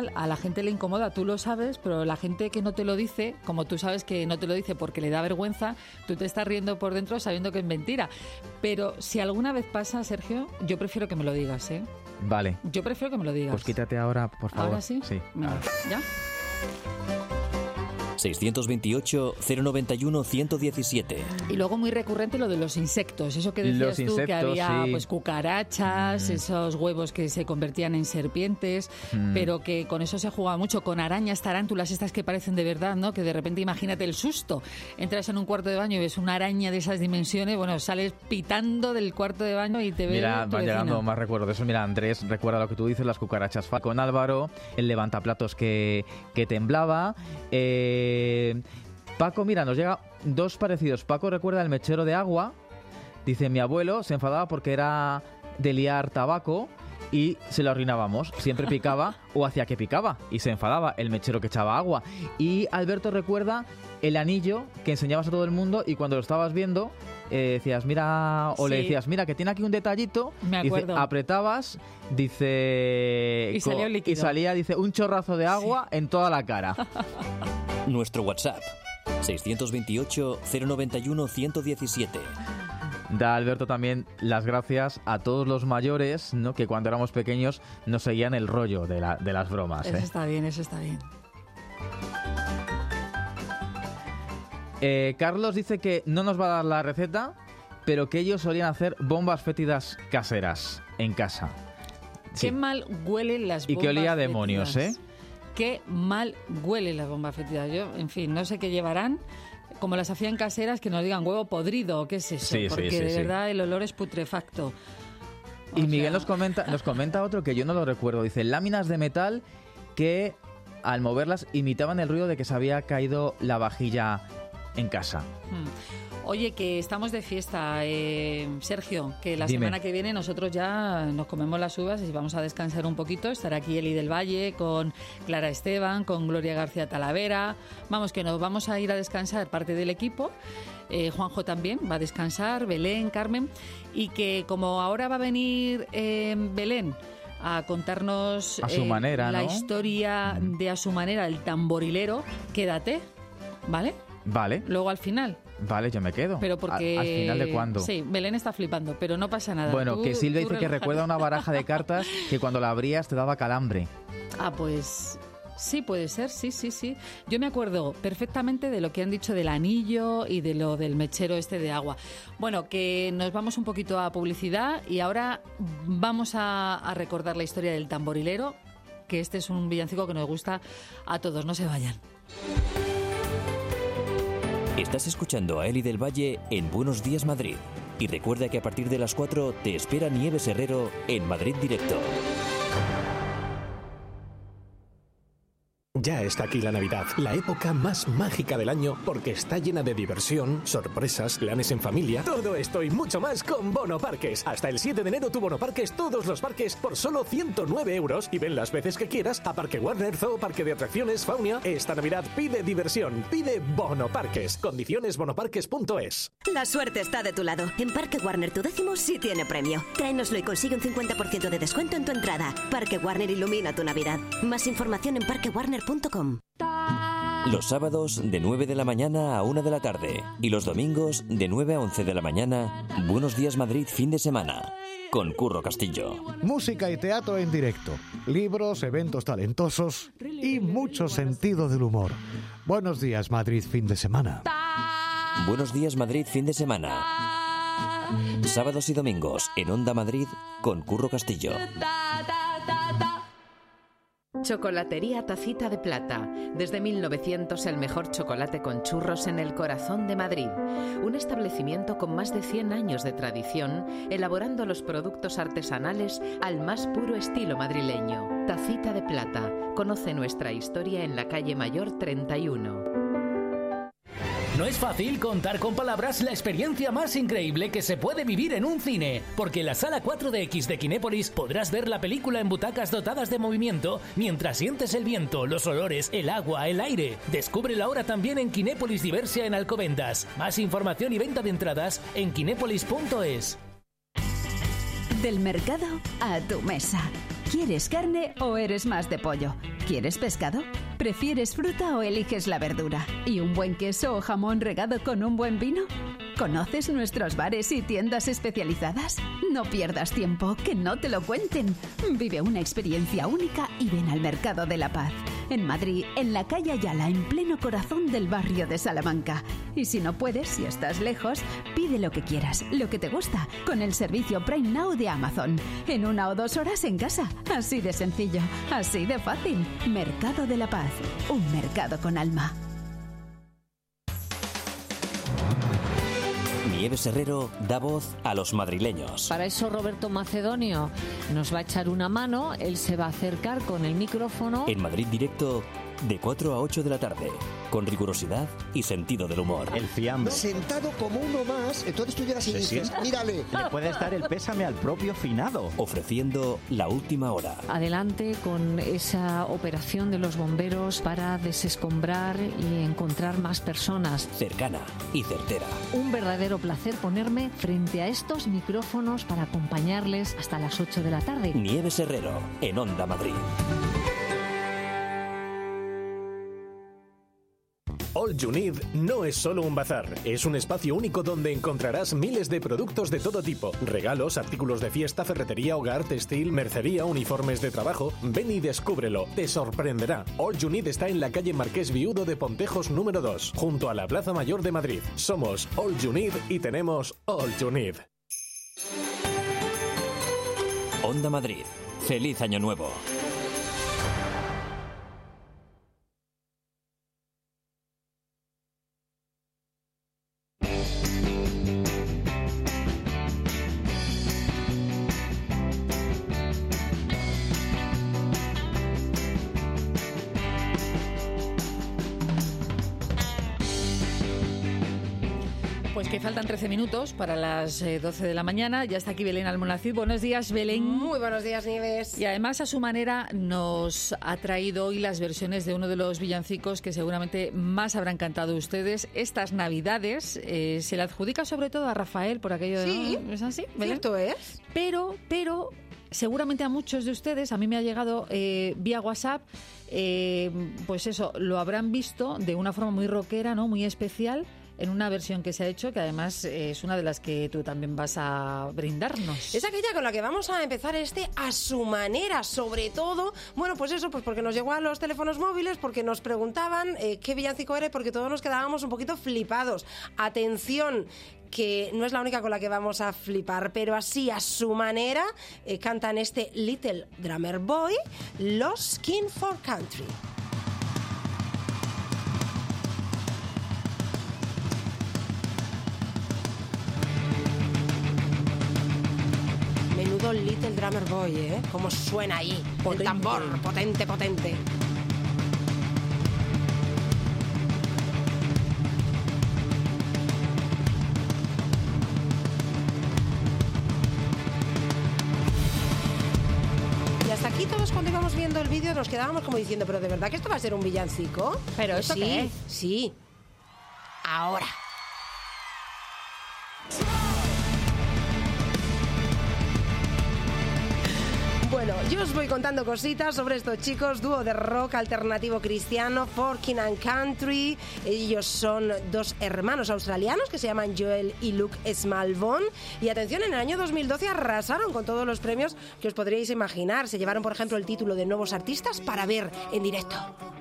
igual a la gente le incomoda, tú lo sabes, pero la gente que no te lo dice, como tú sabes que no te lo dice porque le da vergüenza, tú te estás riendo por dentro sabiendo que es mentira. Pero si alguna vez pasa, Sergio, yo prefiero que me lo digas, ¿eh?
Vale.
Yo prefiero que me lo digas.
Pues quítate ahora, por favor.
¿Ahora sí?
Sí.
Venga, ¿ya?
628-091-117.
Y luego muy recurrente lo de los insectos, eso que decías tú, que había
sí.
pues cucarachas, esos huevos que se convertían en serpientes, pero que con eso se jugaba mucho, con arañas, tarántulas, estas que parecen de verdad, ¿no? Que de repente imagínate el susto, entras en un cuarto de baño y ves una araña de esas dimensiones, bueno, sales pitando del cuarto de baño y te ve.
Mira,
tu
van
vecino.
llegando más recuerdos de eso. Mira, Andrés, recuerda lo que tú dices, las cucarachas. Con Álvaro, el levantaplatos que temblaba. Paco, mira, nos llega dos parecidos. Paco recuerda el mechero de agua. Dice, mi abuelo se enfadaba porque era de liar tabaco y se lo arruinábamos. Siempre picaba o hacía que picaba y se enfadaba el mechero que echaba agua. Y Alberto recuerda el anillo que enseñabas a todo el mundo y cuando lo estabas viendo decías, mira, o
Sí.
le decías, mira, que tiene aquí un detallito.
Me acuerdo.
Dice, apretabas, dice...
Y salía un líquido.
Y salía, dice, un chorrazo de agua en toda la cara.
Nuestro WhatsApp, 628-091-117.
Da Alberto también las gracias a todos los mayores, ¿no? Que cuando éramos pequeños nos seguían el rollo de las bromas.
Eso está bien, eso está bien.
Carlos dice que no nos va a dar la receta, pero que ellos solían hacer bombas fétidas caseras en casa.
Qué mal huelen las bombas
Y que olía a demonios,
fétidas. Qué mal huelen las bombas fétidas. Yo, en fin, no sé qué llevarán. Como las hacían caseras, que nos digan huevo podrido o qué es eso.
Sí,
porque
sí,
de
sí.
verdad el olor es putrefacto.
Y Miguel nos comenta otro que yo no lo recuerdo. Dice, láminas de metal que al moverlas imitaban el ruido de que se había caído la vajilla en casa.
Oye, que estamos de fiesta, Sergio, que la
Dime.
semana que viene nosotros ya nos comemos las uvas y vamos a descansar un poquito. Estará aquí Eli del Valle con Clara Esteban, con Gloria García Talavera. Vamos, que nos vamos a ir a descansar parte del equipo. Juanjo también va a descansar, Belén, Carmen. Y que como ahora va a venir Belén a contarnos
A su manera,
la
¿no?
historia de A su manera, el tamborilero, quédate, ¿vale?
Vale.
Luego al final.
Vale, yo me quedo.
Pero porque...
¿Al final de cuándo?
Sí, Belén está flipando, pero no pasa nada.
Bueno,
Tú-
que Silvia
tú
dice que
relájate.
recuerda una baraja de cartas que cuando la abrías te daba calambre.
Ah, pues sí, puede ser, sí, sí, sí. Yo me acuerdo perfectamente de lo que han dicho del anillo y de lo del mechero este de agua. Bueno, que nos vamos un poquito a publicidad y ahora vamos a recordar la historia del tamborilero, que este es un villancico que nos gusta a todos. No se vayan.
Estás escuchando a Eli del Valle en Buenos Días Madrid. Y recuerda que a partir de las 4 te espera Nieves Herrero en Madrid Directo.
Ya está aquí la Navidad, la época más mágica del año porque está llena de diversión, sorpresas, planes en familia. Todo esto y mucho más con Bono Parques. Hasta el 7 de enero tu Bono Parques, todos los parques por solo 109 euros y ven las veces que quieras a Parque Warner, Zoo, Parque de Atracciones, Faunia. Esta Navidad pide diversión, pide Bono Parques. Condiciones bonoparques.es.
La suerte está de tu lado. En Parque Warner tu décimo sí tiene premio. Tráenoslo y consigue un 50% de descuento en tu entrada. Parque Warner ilumina tu Navidad. Más información en parquewarner.com.
Los sábados de 9 de la mañana a 1 de la tarde y los domingos de 9 a 11 de la mañana, Buenos Días Madrid fin de semana, con Curro Castillo.
Música y teatro en directo, libros, eventos talentosos y mucho sentido del humor. Buenos días, Madrid, fin de semana.
Buenos Días Madrid fin de semana. Sábados y domingos en Onda Madrid con Curro Castillo.
Chocolatería Tacita de Plata. Desde 1900 el mejor chocolate con churros en el corazón de Madrid. Un establecimiento con más de 100 años de tradición, elaborando los productos artesanales al más puro estilo madrileño. Tacita de Plata. Conoce nuestra historia en la calle Mayor 31.
No es fácil contar con palabras la experiencia más increíble que se puede vivir en un cine, porque en la Sala 4DX de Kinépolis podrás ver la película en butacas dotadas de movimiento mientras sientes el viento, los olores, el agua, el aire. Descúbrelo ahora también en Kinépolis Diversia en Alcobendas. Más información y venta de entradas en kinépolis.es.
Del mercado a tu mesa. ¿Quieres carne o eres más de pollo?
¿Quieres pescado? ¿Prefieres fruta o eliges la verdura? ¿Y un buen queso o jamón regado con un buen vino? ¿Conoces nuestros bares y tiendas especializadas? No pierdas tiempo, que no te lo cuenten. Vive una experiencia única y ven al Mercado de la Paz. En Madrid, en la calle Ayala, en pleno corazón del barrio de Salamanca. Y si no puedes, si estás lejos, pide lo que quieras, lo que te gusta, con el servicio Prime Now de Amazon. En 1 o 2 horas en casa. Así de sencillo, así de fácil. Mercado de la Paz. Un mercado con alma.
Nieves Herrero da voz a los madrileños.
Para eso Roberto Macedonio nos va a echar una mano, él se va a acercar con el micrófono.
En Madrid Directo, de 4 a 8 de la tarde, con rigurosidad y sentido del humor.
El fiambre.
Sentado como uno más, entonces tú llegas y dices, mírale.
Le puedes dar el pésame al propio finado.
Ofreciendo la última hora.
Adelante con esa operación de los bomberos para desescombrar y encontrar más personas.
Cercana y certera.
Un verdadero placer ponerme frente a estos micrófonos para acompañarles hasta las 8 de la tarde.
Nieves Herrero, en Onda Madrid.
All You Need no es solo un bazar, es un espacio único donde encontrarás miles de productos de todo tipo. Regalos, artículos de fiesta, ferretería, hogar, textil, mercería, uniformes de trabajo. Ven y descúbrelo, te sorprenderá. All You Need está en la calle Marqués Viudo de Pontejos número 2, junto a la Plaza Mayor de Madrid. Somos All You Need y tenemos All You Need.
Onda Madrid. Feliz Año Nuevo.
Pues que faltan 13 minutos para las 12 de la mañana. Ya está aquí Belén Almonacid. Buenos días, Belén.
Muy buenos días, Nieves.
Y además, a su manera, nos ha traído hoy las versiones de uno de los villancicos que seguramente más habrán cantado ustedes estas Navidades. Se le adjudica sobre todo a Rafael por aquello de...
Sí,
¿no? ¿Es así, Belén?
Cierto es.
Pero seguramente a muchos de ustedes, a mí me ha llegado vía WhatsApp, pues eso, lo habrán visto de una forma muy rockera, ¿no? Muy especial, en una versión que se ha hecho, que además es una de las que tú también vas a brindarnos.
Es aquella con la que vamos a empezar a su manera, sobre todo, bueno, pues eso, pues porque nos llegó a los teléfonos móviles, porque nos preguntaban qué villancico era, porque todos nos quedábamos un poquito flipados. Atención, que no es la única con la que vamos a flipar, pero así a su manera cantan este Little Drummer Boy, los Skin for Country. Menudo Little Drummer Boy, ¿eh? Cómo suena ahí, potente. El tambor, potente, potente. Y hasta aquí todos, cuando íbamos viendo el vídeo, nos quedábamos como diciendo, pero ¿de verdad que esto va a ser un villancico?
¿Pero esto
sí,
qué es?
Sí. Ahora. Bueno, yo os voy contando cositas sobre estos chicos, dúo de rock alternativo cristiano, Forkin and Country. Ellos son dos hermanos australianos que se llaman Joel y Luke Smallbone. Y atención, en el año 2012 arrasaron con todos los premios que os podríais imaginar. Se llevaron, por ejemplo, el título de Nuevos Artistas para ver en directo.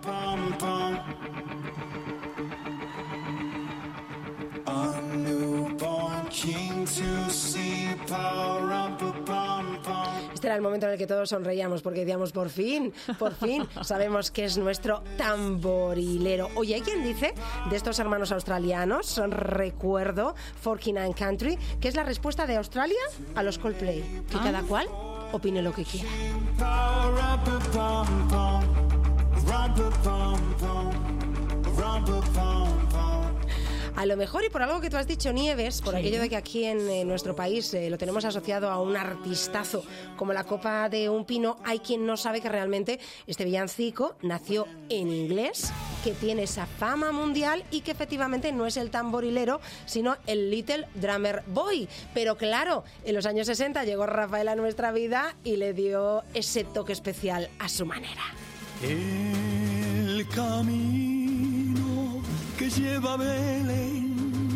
Este era el momento en el que todos sonreíamos porque decíamos, por fin, sabemos que es nuestro tamborilero. Oye, hay quien dice de estos hermanos australianos, recuerdo, Forkin and Country, que es la respuesta de Australia a los Coldplay. Que cada cual opine lo que quiera. A lo mejor, y por algo que tú has dicho, Nieves, por aquello de que aquí en nuestro país lo tenemos asociado a un artistazo como la copa de un pino, hay quien no sabe que realmente este villancico nació en inglés, que tiene esa fama mundial y que efectivamente no es el tamborilero, sino el Little Drummer Boy. Pero claro, en los años 60 llegó Rafael a nuestra vida y le dio ese toque especial a su manera.
El camino que lleva a Belén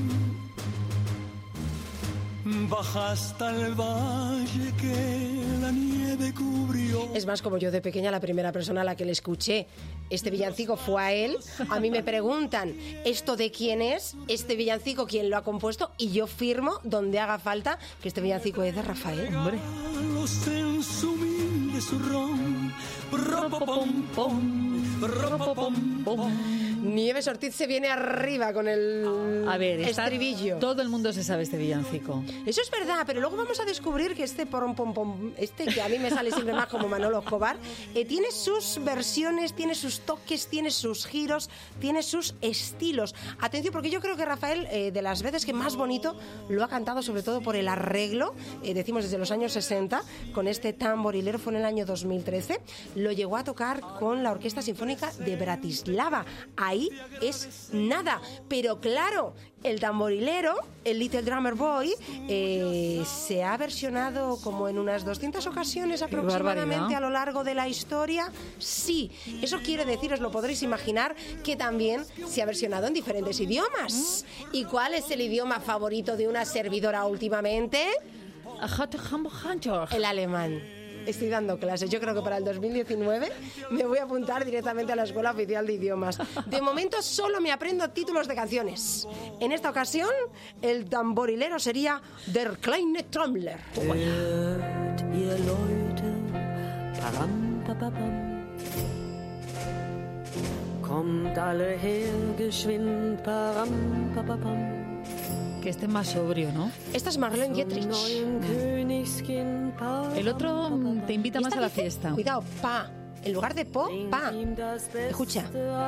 baja hasta el valle que la nieve cubrió.
Es más, como yo de pequeña, la primera persona a la que le escuché este villancico fue a él. A mí me preguntan, ¿esto de quién es? ¿Este villancico quién lo ha compuesto? Y yo firmo, donde haga falta, que este villancico es de Rafael.
Hombre.
En su humilde zurrón,
Nieves Ortiz se viene arriba con el estribillo.
Todo el mundo se sabe este villancico.
Eso es verdad, pero luego vamos a descubrir que este que a mí me sale siempre más como Manolo Escobar, tiene sus versiones, tiene sus toques, tiene sus giros, tiene sus estilos. Atención, porque yo creo que Rafael, de las veces que más bonito lo ha cantado, sobre todo por el arreglo, decimos desde los años 60, con este tamborilero, fue en el año 2013, lo llegó a tocar con la Orquesta Sinfónica de Bratislava. Ahí es nada, pero claro, el tamborilero, el Little Drummer Boy, se ha versionado como en unas 200 ocasiones aproximadamente a lo largo de la historia. Sí, eso quiere decir, os lo podréis imaginar, que también se ha versionado en diferentes idiomas. ¿Y cuál es el idioma favorito de una servidora últimamente? El alemán. Estoy dando clases. Yo creo que para el 2019 me voy a apuntar directamente a la Escuela Oficial de Idiomas. De momento solo me aprendo títulos de canciones. En esta ocasión, el tamborilero sería Der kleine Trommler.
Ihr Leute, param, papapam. Kommt alle her, geschwind, param, papapam.
Que esté más sobrio, ¿no?
Esta es Marlene Dietrich.
El otro te invita más a la fiesta.
Cuidado, pa. En lugar de po, pa. Escucha.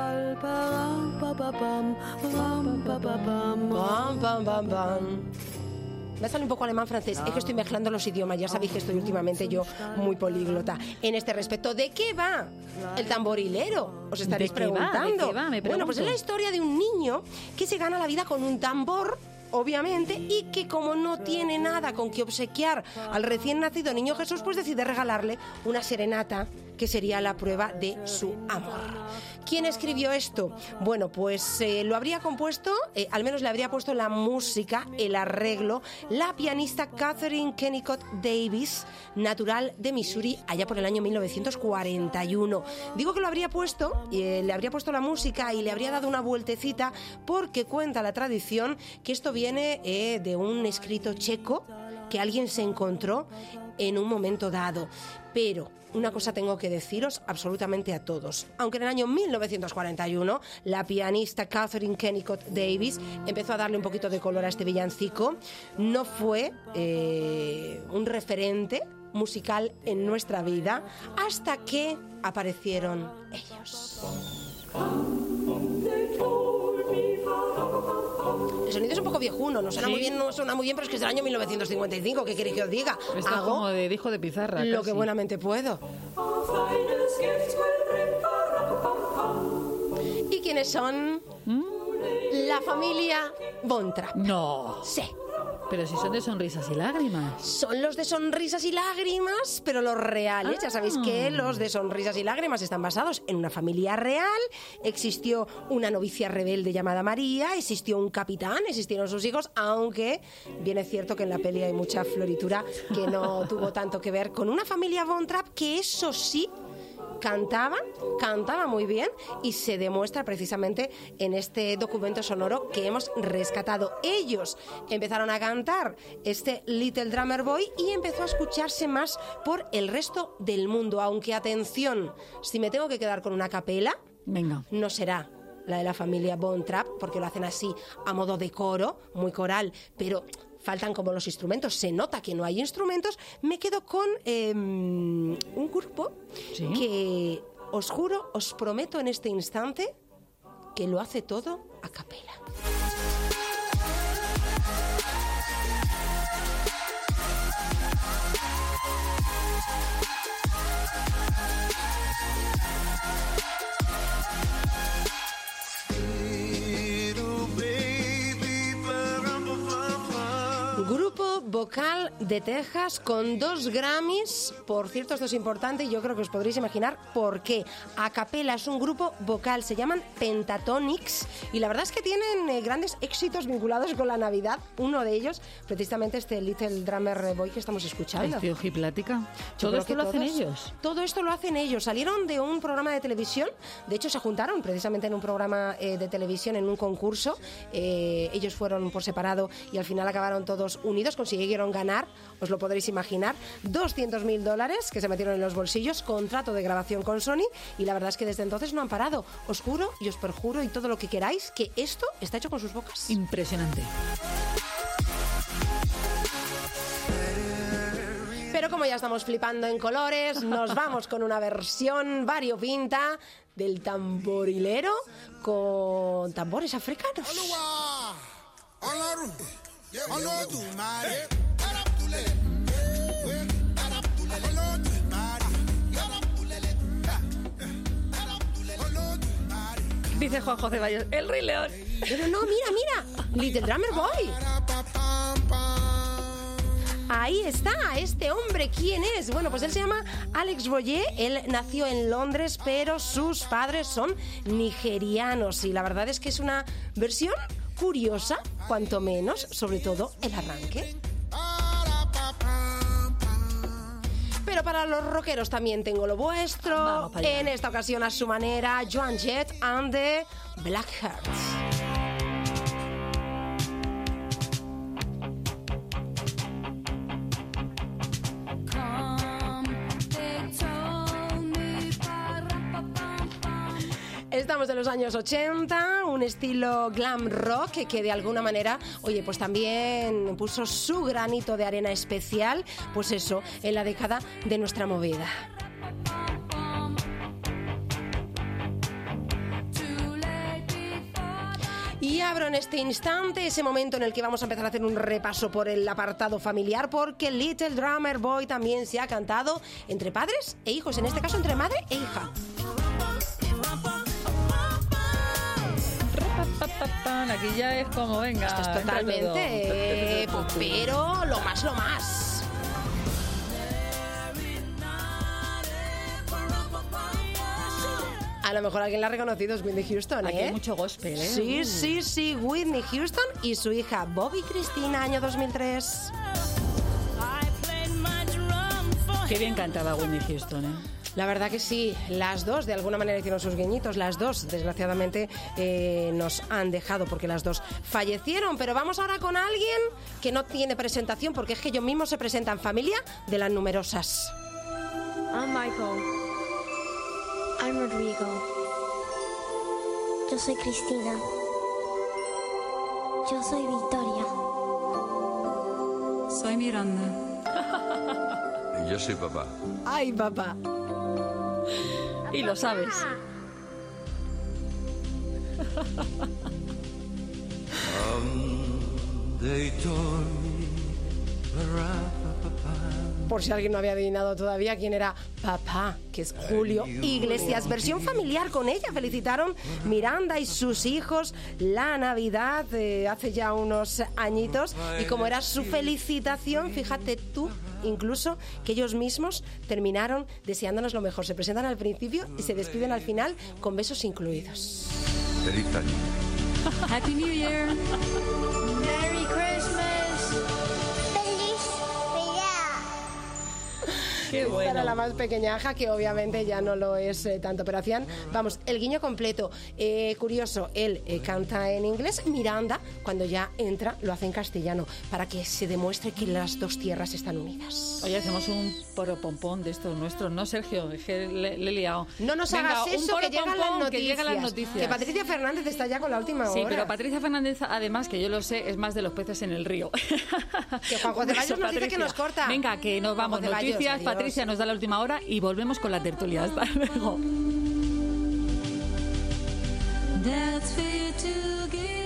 Me sale un poco alemán-francés. Es que estoy mezclando los idiomas. Ya sabéis que estoy últimamente yo muy políglota. En este respecto, ¿de qué va el tamborilero? Os estaréis preguntando.
¿De qué va? Me pregunto.
Bueno, pues es la historia de un niño que se gana la vida con un tambor, obviamente, y que como no tiene nada con que obsequiar al recién nacido niño Jesús, pues decide regalarle una serenata que sería la prueba de su amor. ¿Quién escribió esto? Bueno, pues lo habría compuesto, al menos le habría puesto la música, el arreglo, la pianista Catherine Kennicott Davis, natural de Missouri, allá por el año 1941. Digo que lo habría puesto, le habría puesto la música y le habría dado una vueltecita, porque cuenta la tradición que esto viene de un escrito checo que alguien se encontró en un momento dado. Pero una cosa tengo que deciros absolutamente a todos. Aunque en el año 1941 la pianista Catherine Kennicott Davis empezó a darle un poquito de color a este villancico, no fue un referente musical en nuestra vida hasta que aparecieron ellos. El sonido es un poco viejuno, no suena muy bien, pero es que es del año 1955, ¿qué queréis que os diga?
Está
Hago
como de disco de pizarra.
lo
casi.
que buenamente puedo. ¿Y quiénes son? La familia Von Trapp.
No.
Sí.
Pero si son de sonrisas y lágrimas.
Son los de sonrisas y lágrimas, pero los reales. Ya sabéis que los de sonrisas y lágrimas están basados en una familia real. Existió una novicia rebelde llamada María, existió un capitán, existieron sus hijos, aunque bien es cierto que en la peli hay mucha floritura que no tuvo tanto que ver con una familia Von Trapp, que eso sí, cantaba muy bien, y se demuestra precisamente en este documento sonoro que hemos rescatado. Ellos empezaron a cantar este Little Drummer Boy y empezó a escucharse más por el resto del mundo, aunque atención, si me tengo que quedar con una capela,
venga,
no será la de la familia Von Trapp, porque lo hacen así a modo de coro, muy coral, pero faltan como los instrumentos, se nota que no hay instrumentos. Me quedo con un grupo que os juro, os prometo en este instante que lo hace todo a capela. vocal de Texas con 2 Grammys. Por cierto, esto es importante y yo creo que os podréis imaginar por qué. A capella es un grupo vocal, se llaman Pentatonix y la verdad es que tienen grandes éxitos vinculados con la Navidad. Uno de ellos, precisamente este Little Drummer Boy que estamos escuchando.
Tío Plática. ¿Todo esto lo hacen ellos?
Todo esto lo hacen ellos. Salieron de un programa de televisión, de hecho se juntaron precisamente en un programa de televisión, en un concurso. Ellos fueron por separado y al final acabaron todos unidos, consiguieron ganar, os lo podréis imaginar, $200,000 que se metieron en los bolsillos, contrato de grabación con Sony y la verdad es que desde entonces no han parado. Os juro y os perjuro y todo lo que queráis que esto está hecho con sus bocas.
Impresionante.
Pero como ya estamos flipando en colores, nos vamos con una versión variopinta del tamborilero con tambores africanos.
Dice Juan José Valles, el Rey León.
Pero no, mira, Little Drummer Boy. Ahí está, este hombre, ¿quién es? Bueno, pues él se llama Alex Boyer, él nació en Londres, pero sus padres son nigerianos y la verdad es que es una versión curiosa, cuanto menos, sobre todo el arranque. Pero para los rockeros también tengo lo vuestro. En esta ocasión a su manera, Joan Jett and the Blackhearts. Estamos en los años 80, un estilo glam rock que de alguna manera, oye, pues también puso su granito de arena especial, pues eso, en la década de nuestra movida. Y abro en este instante ese momento en el que vamos a empezar a hacer un repaso por el apartado familiar, porque Little Drummer Boy también se ha cantado entre padres e hijos, en este caso entre madre e hija.
Aquí ya es como, venga.
Esto es totalmente, pero lo más. A lo mejor alguien la ha reconocido, es Whitney Houston, ¿eh?
Aquí hay mucho gospel, ¿eh?
Sí, Whitney Houston y su hija Bobby Cristina, año 2003.
Qué bien cantaba Whitney Houston, ¿eh?
La verdad que sí, las dos de alguna manera hicieron sus guiñitos, las dos desgraciadamente nos han dejado porque las dos fallecieron, pero vamos ahora con alguien que no tiene presentación porque es que ellos mismos se presentan, familia de las numerosas.
I'm Michael. I'm Rodrigo. Yo soy Cristina. Yo soy Victoria.
Soy Miranda.
Y yo soy papá.
¡Ay, papá!
Y lo sabes. Por si alguien no había adivinado todavía quién era papá, que es Julio Iglesias. Versión familiar con ella. Felicitaron Miranda y sus hijos la Navidad hace ya unos añitos. Y como era su felicitación, fíjate tú, incluso que ellos mismos terminaron deseándonos lo mejor. Se presentan al principio y se despiden al final con besos incluidos.
Feliz año.
Happy New Year.
Merry Christmas. Feliz
Qué bueno.
Para la más pequeñaja, que obviamente ya no lo es tanto, pero hacían, vamos, el guiño completo. Curioso, él canta en inglés, Miranda, cuando ya entra, lo hace en castellano, para que se demuestre que las dos tierras están unidas.
Oye, hacemos un poropompón de estos nuestros, ¿no, Sergio? Es que le he liado.
No nos hagas eso, que llegan las noticias. Que Patricia Fernández está ya con la última hora.
Sí, pero Patricia Fernández, además, que yo lo sé, es más de los peces en el río.
Que Juan José Valles nos dice que nos corta.
Venga, que nos vamos. Noticias, Patricia nos da la última hora y volvemos con la tertulia. Hasta luego.
That's fair to give.